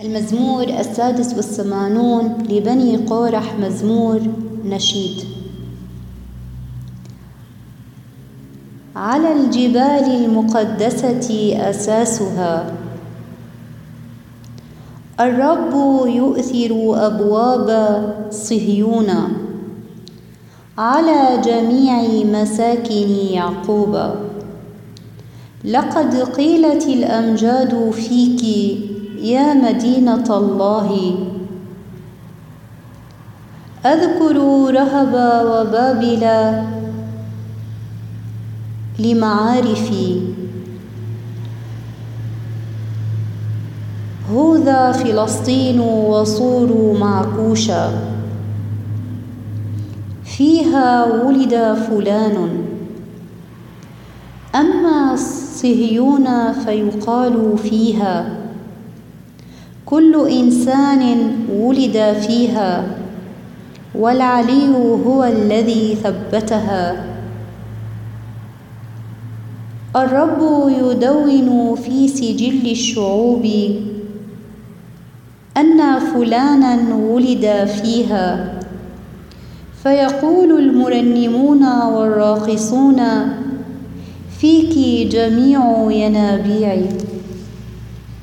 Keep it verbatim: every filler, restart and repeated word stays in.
المزمور السادس والثمانون لبني قورح. مزمور نشيد. على الجبال المقدسة أساسها، الرب يؤثر أبواب صهيون، على جميع مساكن يعقوب. لقد قيلت الأمجاد فيك يا مدينة الله. أذكر رهب وبابل لمعارفي، هوذا فلسطين وصور معكوشة، فيها ولد فلان. أما صهيون فيقال فيها كل إنسان ولد فيها، والعلي هو الذي ثبتها. الرب يدون في سجل الشعوب أن فلانا ولد فيها، فيقول المرنمون والراقصون فيك جميع ينابيعي.